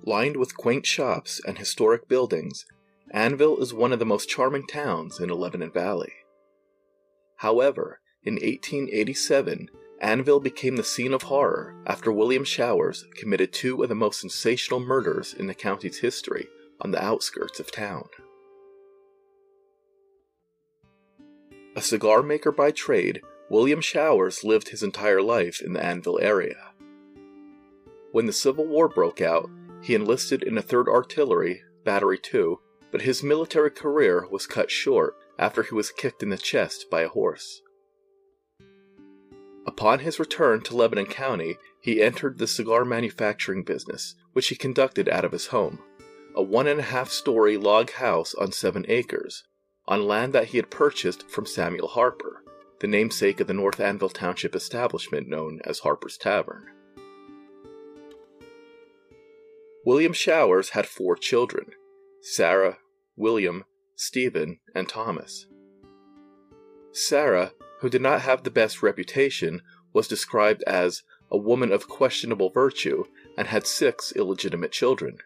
Lined with quaint shops and historic buildings, Annville is one of the most charming towns in the Lebanon Valley. However, in 1887, Annville became the scene of horror after William Showers committed two of the most sensational murders in the county's history on the outskirts of town. A cigar maker by trade, William Showers lived his entire life in the Annville area. When the Civil War broke out, he enlisted in the 3rd Artillery, Battery 2, but his military career was cut short after he was kicked in the chest by a horse. Upon his return to Lebanon County, he entered the cigar manufacturing business, which he conducted out of his home, a 1.5-story log house on 7 acres, on land that he had purchased from Samuel Harper, the namesake of the North Annville Township establishment known as Harper's Tavern. William Showers had 4 children: Sarah, William, Stephen, and Thomas. Sarah, who did not have the best reputation, was described as a woman of questionable virtue and had 6 illegitimate children.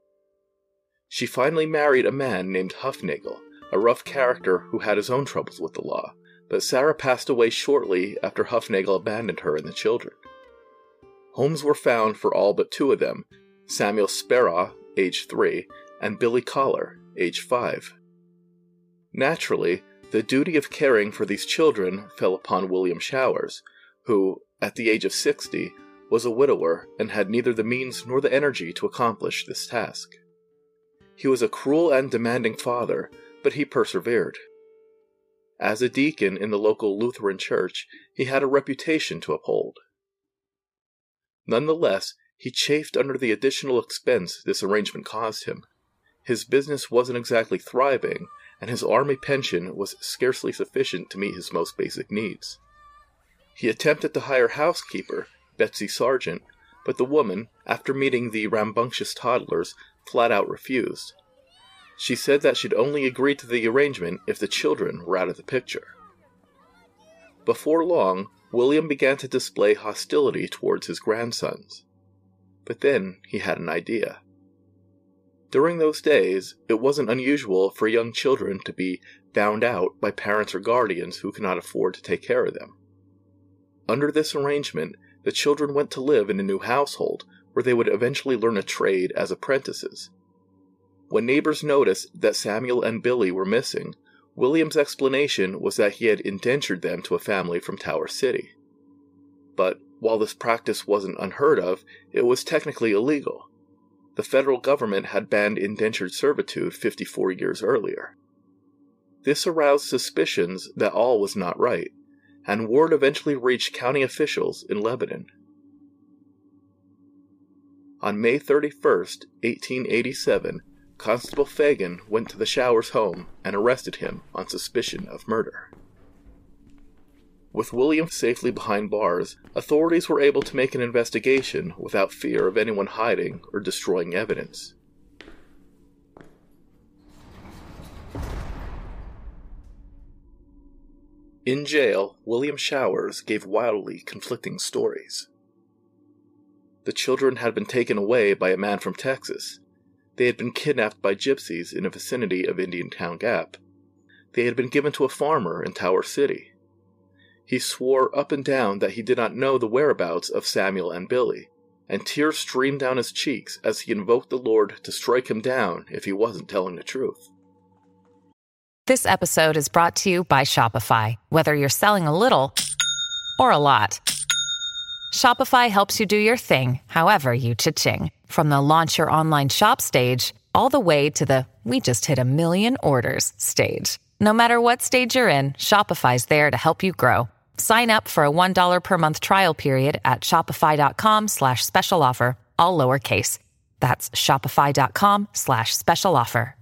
She finally married a man named Hufnagel, a rough character who had his own troubles with the law, but Sarah passed away shortly after Hufnagel abandoned her and the children. Homes were found for all but 2 of them, Samuel Speraw, age 3, and Billy Collar, age 5. Naturally, the duty of caring for these children fell upon William Showers, who, at the age of 60, was a widower and had neither the means nor the energy to accomplish this task. He was a cruel and demanding father, but he persevered. As a deacon in the local Lutheran church, he had a reputation to uphold. Nonetheless, he chafed under the additional expense this arrangement caused him. His business wasn't exactly thriving, and his army pension was scarcely sufficient to meet his most basic needs. He attempted to hire housekeeper, Betsy Sargent, but the woman, after meeting the rambunctious toddlers, flat out refused. She said that she'd only agree to the arrangement if the children were out of the picture. Before long, William began to display hostility towards his grandsons. But then he had an idea. During those days, it wasn't unusual for young children to be found out by parents or guardians who could not afford to take care of them. Under this arrangement, the children went to live in a new household, where they would eventually learn a trade as apprentices. When neighbors noticed that Samuel and Billy were missing, William's explanation was that he had indentured them to a family from Tower City. But while this practice wasn't unheard of, it was technically illegal. The federal government had banned indentured servitude 54 years earlier. This aroused suspicions that all was not right, and word eventually reached county officials in Lebanon. On May 31st, 1887, Constable Fagan went to the Showers home and arrested him on suspicion of murder. With William safely behind bars, authorities were able to make an investigation without fear of anyone hiding or destroying evidence. In jail, William Showers gave wildly conflicting stories. The children had been taken away by a man from Texas. They had been kidnapped by gypsies in the vicinity of Indiantown Gap. They had been given to a farmer in Tower City. He swore up and down that he did not know the whereabouts of Samuel and Billy, and tears streamed down his cheeks as he invoked the Lord to strike him down if he wasn't telling the truth. This episode is brought to you by Shopify. Whether you're selling a little or a lot, Shopify helps you do your thing, however you cha-ching. From the launch your online shop stage, all the way to the we just hit 1 million orders stage. No matter what stage you're in, Shopify's there to help you grow. Sign up for a $1 per month trial period at shopify.com/special offer, all lowercase. That's shopify.com/special offer.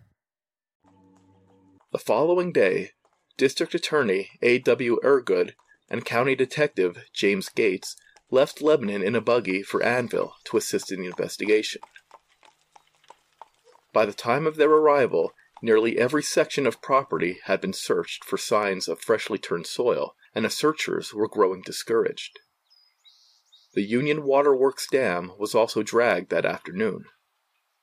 The following day, District Attorney A.W. Ergood and County Detective James Gates left Lebanon in a buggy for Annville to assist in the investigation. By the time of their arrival, nearly every section of property had been searched for signs of freshly turned soil, and the searchers were growing discouraged. The Union Water Works Dam was also dragged that afternoon.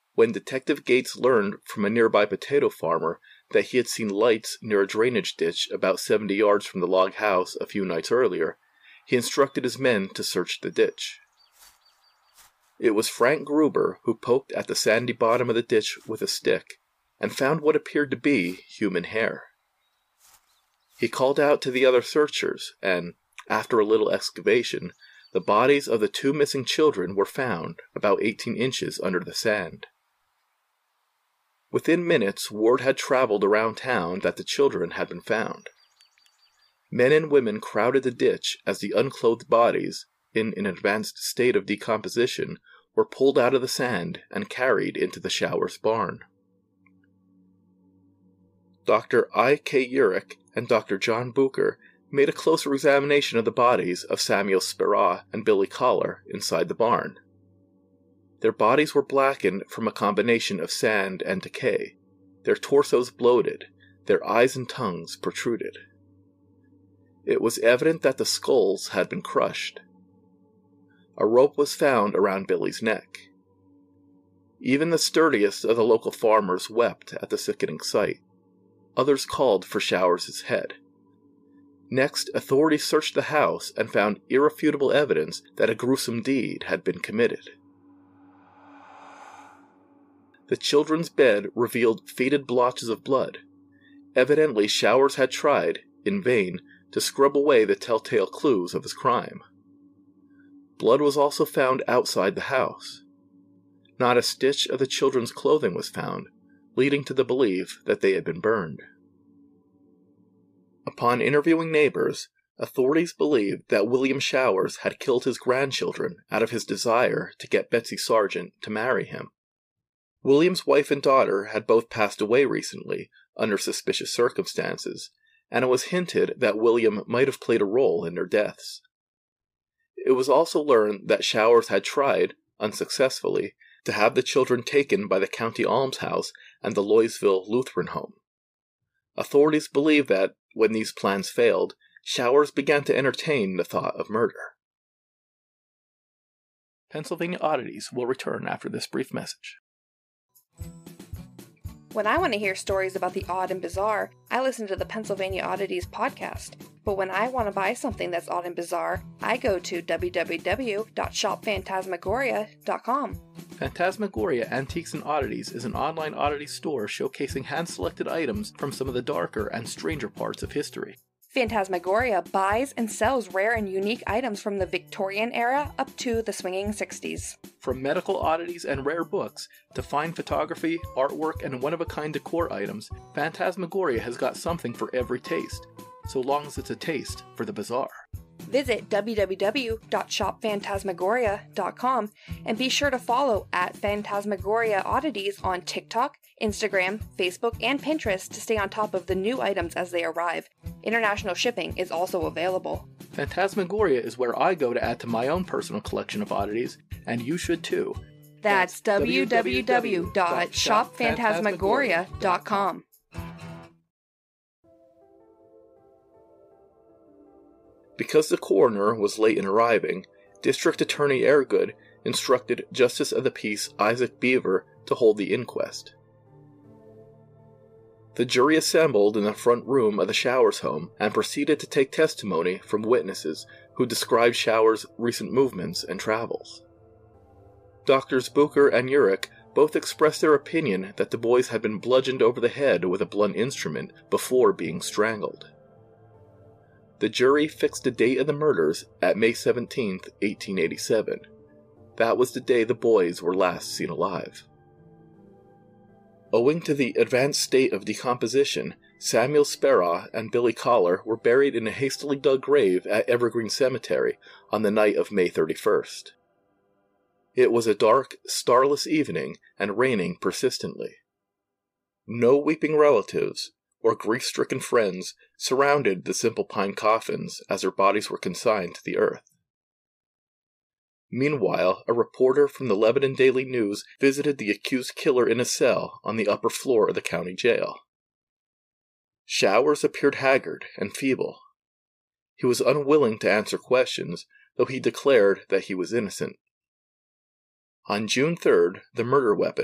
When Detective Gates learned from a nearby potato farmer that he had seen lights near a drainage ditch about 70 yards from the log house a few nights earlier, he instructed his men to search the ditch. It was Frank Gruber who poked at the sandy bottom of the ditch with a stick and found what appeared to be human hair. He called out to the other searchers, and, after a little excavation, the bodies of the 2 missing children were found about 18 inches under the sand. Within minutes, word had traveled around town that the children had been found. Men and women crowded the ditch as the unclothed bodies, in an advanced state of decomposition, were pulled out of the sand and carried into the Showers barn. Dr. I.K. Urich and Dr. John Bucher made a closer examination of the bodies of Samuel Speraw and Billy Collar inside the barn. Their bodies were blackened from a combination of sand and decay, their torsos bloated, their eyes and tongues protruded. It was evident that the skulls had been crushed. A rope was found around Billy's neck. Even the sturdiest of the local farmers wept at the sickening sight. Others called for Showers' head. Next, authorities searched the house and found irrefutable evidence that a gruesome deed had been committed. The children's bed revealed faded blotches of blood. Evidently, Showers had tried, in vain, to scrub away the telltale clues of his crime. Blood was also found outside the house. Not a stitch of the children's clothing was found, leading to the belief that they had been burned. Upon interviewing neighbors, authorities believed that William Showers had killed his grandchildren out of his desire to get Betsy Sargent to marry him. William's wife and daughter had both passed away recently, under suspicious circumstances, and it was hinted that William might have played a role in their deaths. It was also learned that Showers had tried, unsuccessfully, to have the children taken by the county almshouse and the Loysville Lutheran home. Authorities believe that, when these plans failed, Showers began to entertain the thought of murder. Pennsylvania Oddities will return after this brief message. When I want to hear stories about the odd and bizarre, I listen to the Pennsylvania Oddities podcast. But when I want to buy something that's odd and bizarre, I go to www.shopphantasmagoria.com. Phantasmagoria Antiques and Oddities is an online oddity store showcasing hand-selected items from some of the darker and stranger parts of history. Phantasmagoria buys and sells rare and unique items from the Victorian era up to the swinging 60s. From medical oddities and rare books to fine photography, artwork, and one-of-a-kind decor items, Phantasmagoria has got something for every taste, so long as it's a taste for the bizarre. Visit www.shopphantasmagoria.com and be sure to follow @Phantasmagoria Oddities on TikTok, Instagram, Facebook, and Pinterest to stay on top of the new items as they arrive. International shipping is also available. Phantasmagoria is where I go to add to my own personal collection of oddities, and you should too. That's www.shopphantasmagoria.com. Because the coroner was late in arriving, District Attorney Airgood instructed Justice of the Peace Isaac Beaver to hold the inquest. The jury assembled in the front room of the Showers home and proceeded to take testimony from witnesses who described Showers' recent movements and travels. Doctors Bucher and Urich both expressed their opinion that the boys had been bludgeoned over the head with a blunt instrument before being strangled. The jury fixed the date of the murders at May 17, 1887. That was the day the boys were last seen alive. Owing to the advanced state of decomposition, Samuel Speraw and Billy Collar were buried in a hastily dug grave at Evergreen Cemetery on the night of May 31st. It was a dark, starless evening and raining persistently. No weeping relatives or grief-stricken friends surrounded the simple pine coffins as their bodies were consigned to the earth. Meanwhile, a reporter from the Lebanon Daily News visited the accused killer in a cell on the upper floor of the county jail. Showers appeared haggard and feeble. He was unwilling to answer questions, though he declared that he was innocent. On June 3rd, the murder weapon,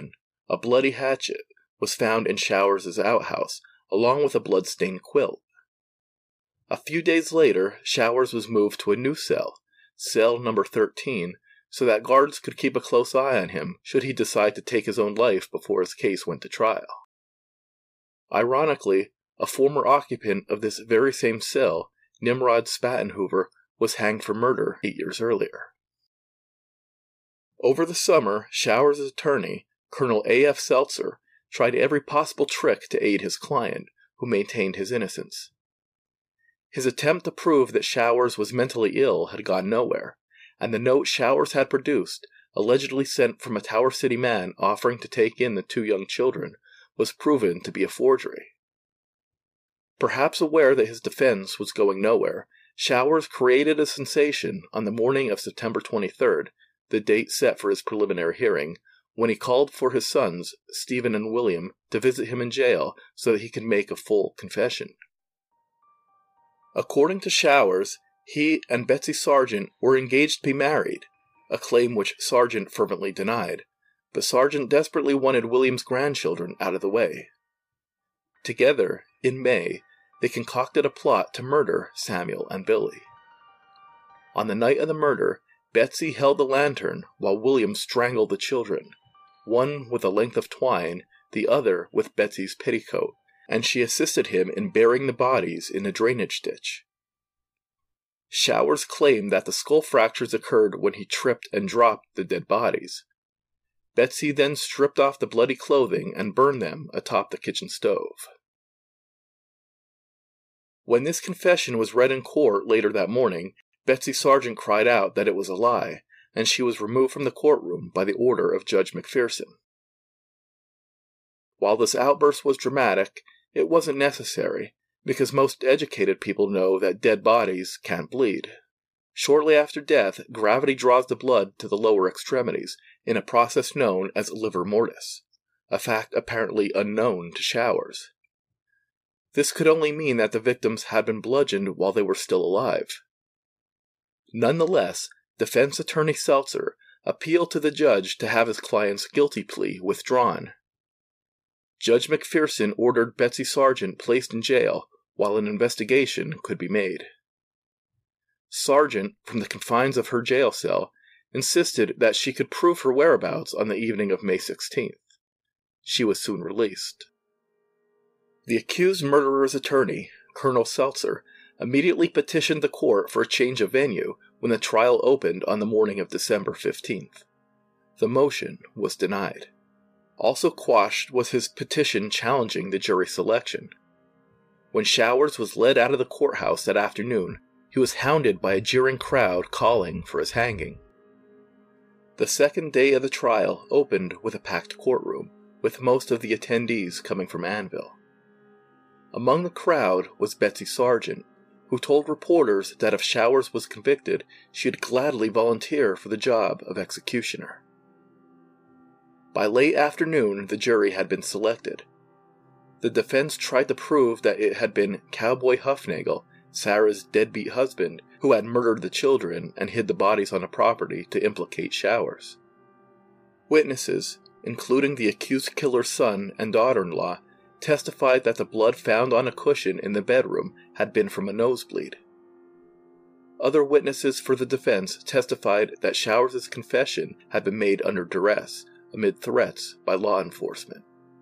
A bloody hatchet was found in Showers' outhouse, along with a blood-stained quilt. A few days later, Showers was moved to a new cell number 13, so that guards could keep a close eye on him should he decide to take his own life before his case went to trial. Ironically, a former occupant of this very same cell, Nimrod Spattenhoover, was hanged for murder 8 years earlier. Over the summer, Showers' attorney, Colonel A.F. Seltzer, tried every possible trick to aid his client, who maintained his innocence. His attempt to prove that Showers was mentally ill had gone nowhere, and the note Showers had produced, allegedly sent from a Tower City man offering to take in the 2 young children, was proven to be a forgery. Perhaps aware that his defense was going nowhere, Showers created a sensation on the morning of September 23rd, the date set for his preliminary hearing, when he called for his sons, Stephen and William, to visit him in jail so that he could make a full confession. According to Showers, he and Betsy Sargent were engaged to be married, a claim which Sargent fervently denied, but Sargent desperately wanted William's grandchildren out of the way. Together, in May, they concocted a plot to murder Samuel and Billy. On the night of the murder, Betsy held the lantern while William strangled the children, one with a length of twine, the other with Betsy's petticoat, and she assisted him in burying the bodies in a drainage ditch. Showers claimed that the skull fractures occurred when he tripped and dropped the dead bodies. Betsy then stripped off the bloody clothing and burned them atop the kitchen stove. When this confession was read in court later that morning, Betsy Sargent cried out that it was a lie, and she was removed from the courtroom by the order of Judge McPherson. While this outburst was dramatic, it wasn't necessary, because most educated people know that dead bodies can't bleed. Shortly after death, gravity draws the blood to the lower extremities in a process known as livor mortis, a fact apparently unknown to Showers. This could only mean that the victims had been bludgeoned while they were still alive. Nonetheless, defense attorney Seltzer appealed to the judge to have his client's guilty plea withdrawn. Judge McPherson ordered Betsy Sargent placed in jail while an investigation could be made. Sargent, from the confines of her jail cell, insisted that she could prove her whereabouts on the evening of May 16th. She was soon released. The accused murderer's attorney, Colonel Seltzer, immediately petitioned the court for a change of venue when the trial opened on the morning of December 15th. The motion was denied. Also quashed was his petition challenging the jury selection. When Showers was led out of the courthouse that afternoon, he was hounded by a jeering crowd calling for his hanging. The second day of the trial opened with a packed courtroom, with most of the attendees coming from Annville. Among the crowd was Betsy Sargent, who told reporters that if Showers was convicted, she'd gladly volunteer for the job of executioner. By late afternoon, the jury had been selected. The defense tried to prove that it had been Cowboy Huffnagel, Sarah's deadbeat husband, who had murdered the children and hid the bodies on a property to implicate Showers. Witnesses, including the accused killer's son and daughter-in-law, testified that the blood found on a cushion in the bedroom had been from a nosebleed. Other witnesses for the defense testified that Showers' confession had been made under duress, amid threats by law enforcement.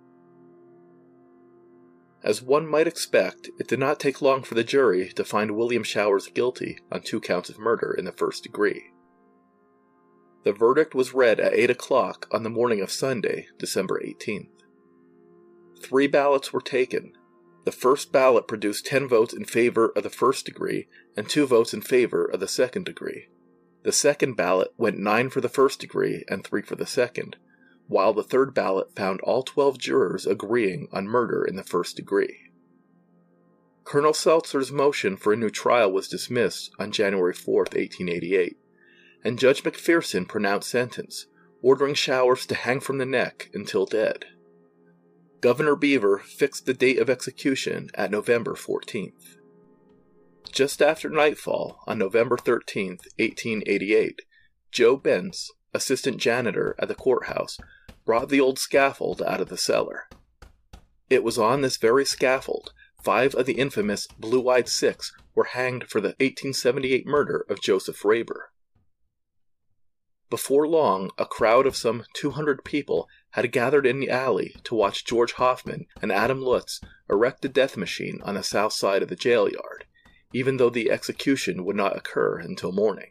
As one might expect, it did not take long for the jury to find William Showers guilty on 2 counts of murder in the first degree. The verdict was read at 8 o'clock on the morning of Sunday, December 18th. 3 ballots were taken. The first ballot produced 10 votes in favor of the first degree and 2 votes in favor of the second degree. The second ballot went 9 for the first degree and 3 for the second, while the third ballot found all 12 jurors agreeing on murder in the first degree. Colonel Seltzer's motion for a new trial was dismissed on January 4, 1888, and Judge McPherson pronounced sentence, ordering Showers to hang from the neck until dead. Governor Beaver fixed the date of execution at November 14th. Just after nightfall on November 13, 1888, Joe Bentz, assistant janitor at the courthouse, brought the old scaffold out of the cellar. It was on this very scaffold 5 of the infamous Blue-Eyed Six were hanged for the 1878 murder of Joseph Raber. Before long, a crowd of some 200 people had gathered in the alley to watch George Hoffman and Adam Lutz erect the death machine on the south side of the jail yard, even though the execution would not occur until morning.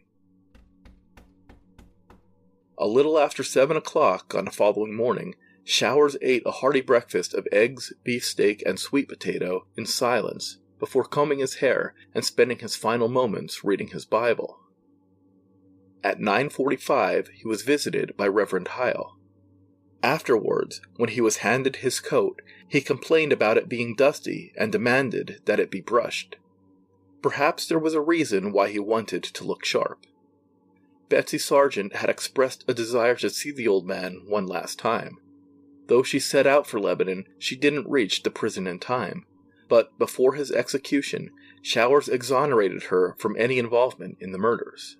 A little after 7 o'clock on the following morning, Showers ate a hearty breakfast of eggs, beefsteak, and sweet potato in silence before combing his hair and spending his final moments reading his Bible. At 9:45, he was visited by Reverend Heil. Afterwards, when he was handed his coat, he complained about it being dusty and demanded that it be brushed. Perhaps there was a reason why he wanted to look sharp. Betsy Sargent had expressed a desire to see the old man one last time. Though she set out for Lebanon, she didn't reach the prison in time. But before his execution, Showers exonerated her from any involvement in the murders.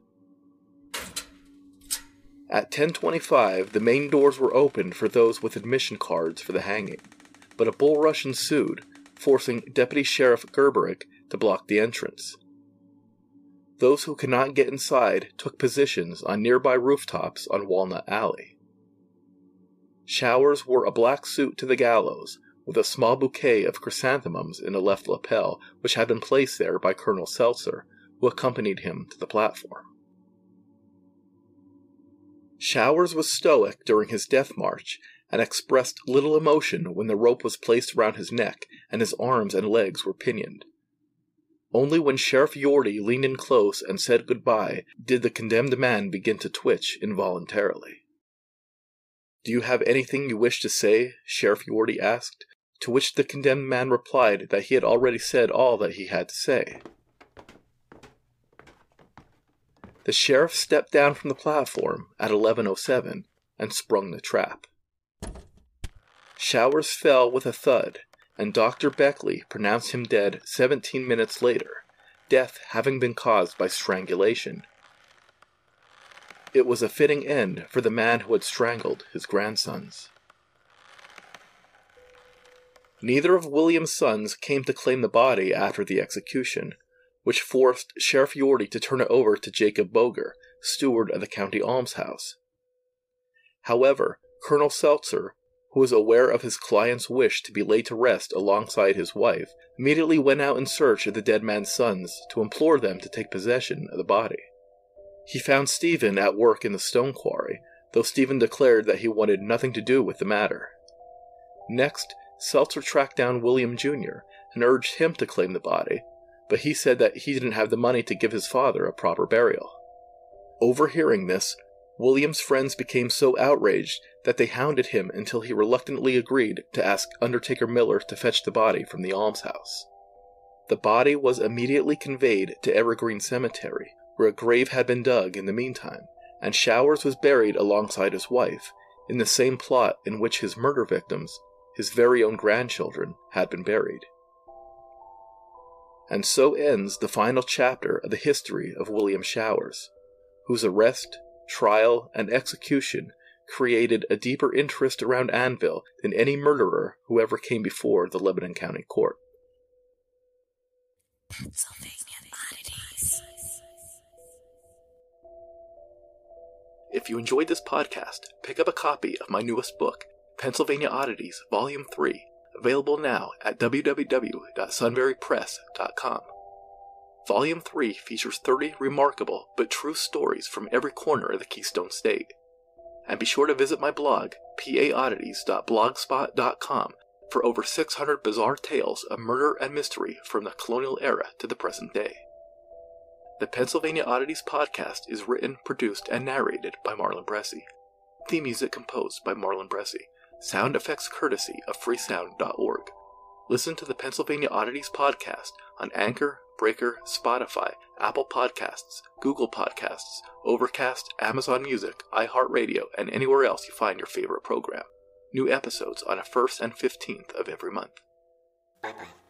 At 10:25, the main doors were opened for those with admission cards for the hanging, but a bull rush ensued, forcing Deputy Sheriff Gerberick to block the entrance. Those who could not get inside took positions on nearby rooftops on Walnut Alley. Showers wore a black suit to the gallows, with a small bouquet of chrysanthemums in the left lapel, which had been placed there by Colonel Seltzer, who accompanied him to the platform. Showers was stoic during his death march, and expressed little emotion when the rope was placed around his neck and his arms and legs were pinioned. Only when Sheriff Yorty leaned in close and said goodbye did the condemned man begin to twitch involuntarily. "Do you have anything you wish to say?" Sheriff Yorty asked, to which the condemned man replied that he had already said all that he had to say. The sheriff stepped down from the platform at 11:07 and sprung the trap. Showers fell with a thud, and Dr. Beckley pronounced him dead 17 minutes later, death having been caused by strangulation. It was a fitting end for the man who had strangled his grandsons. Neither of William's sons came to claim the body after the execution, which forced Sheriff Yorty to turn it over to Jacob Boger, steward of the county almshouse. However, Colonel Seltzer, who was aware of his client's wish to be laid to rest alongside his wife, immediately went out in search of the dead man's sons to implore them to take possession of the body. He found Stephen at work in the stone quarry, though Stephen declared that he wanted nothing to do with the matter. Next, Seltzer tracked down William Jr. and urged him to claim the body, but he said that he didn't have the money to give his father a proper burial. Overhearing this, William's friends became so outraged that they hounded him until he reluctantly agreed to ask Undertaker Miller to fetch the body from the almshouse. The body was immediately conveyed to Evergreen Cemetery, where a grave had been dug in the meantime, and Showers was buried alongside his wife, in the same plot in which his murder victims, his very own grandchildren, had been buried. And so ends the final chapter of the history of William Showers, whose arrest, trial, and execution created a deeper interest around Annville than any murderer who ever came before the Lebanon County Court. Pennsylvania Oddities. If you enjoyed this podcast, pick up a copy of my newest book, Pennsylvania Oddities, Volume 3, available now at www.sunburypress.com. Volume 3 features 30 remarkable but true stories from every corner of the Keystone State. And be sure to visit my blog, paoddities.blogspot.com, for over 600 bizarre tales of murder and mystery from the colonial era to the present day. The Pennsylvania Oddities podcast is written, produced, and narrated by Marlon Bressi. Theme music composed by Marlon Bressi. Sound effects courtesy of freesound.org. Listen to the Pennsylvania Oddities podcast on Anchor, Breaker, Spotify, Apple Podcasts, Google Podcasts, Overcast, Amazon Music, iHeartRadio, and anywhere else you find your favorite program. New episodes on the 1st and 15th of every month. Bye-bye.